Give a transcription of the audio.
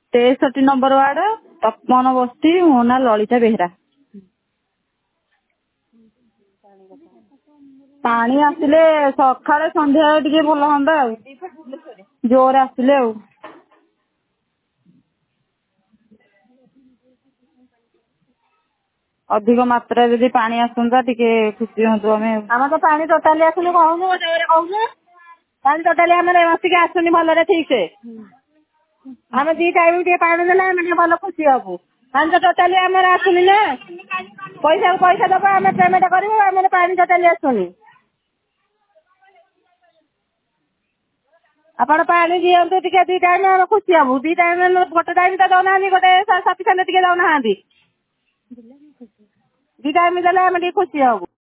63 number ward Tapan ବସ୍ତି। ମୋ ନାଁ ଲଳିତା ବେହେରା। ପାଣି ଆସିଲେ ସକାଳେ ସନ୍ଧ୍ୟାବେଳେ ଟିକେ ଭଲ ହୁଅନ୍ତା ଆଉ ଜୋରେ ଆସିଲେ ଆଉ। ଅଧିକ ମାତ୍ରାରେ ଯଦି ପାଣି ଆସନ୍ତା ଟିକେ ଖୁସି ହୁଅନ୍ତୁ ଆମେ। ଆମର ତ ପାଣି ଟୋଟାଲି ଆସୁନି କହୁନୁ ଜୋରେ କହୁନୁ। ପାଣି ଟୋଟାଲି ଆମର ମାସିକି ଆସୁନି ଭଲରେ ଠିକ ସେ। ଆମେ 2 ଟାଇମ ଟିକେ ପାଣି ଦେଲେ ଆମେ ଟିକେ ଭଲ ଖୁସି ହବୁ। ପାଣି ତ ଟୋଟାଲି ଆମର ଆସୁନି ନା। ପଇସା ଦବା ଆମେ ପେମେଣ୍ଟ କରିବୁ ଆମର ପାଣି ଟୋଟାଲି ଆସୁନି। ଆପଣ ପାଣି ଦିଅନ୍ତୁ ଟିକେ 2 ଟାଇମ ଆମେ ଖୁସି ହବୁ। 2 ଟାଇମ ଗୋଟେ ଟାଇମ ତ ଦଉନାହାନ୍ତି ଗୋଟେ ସଫିସିଏଣ୍ଟ ଟିକେ ଦଉନାହାନ୍ତି। 2 ଟାଇମ ଦେଲେ ଆମେ ଟିକେ ଖୁସି ହବୁ।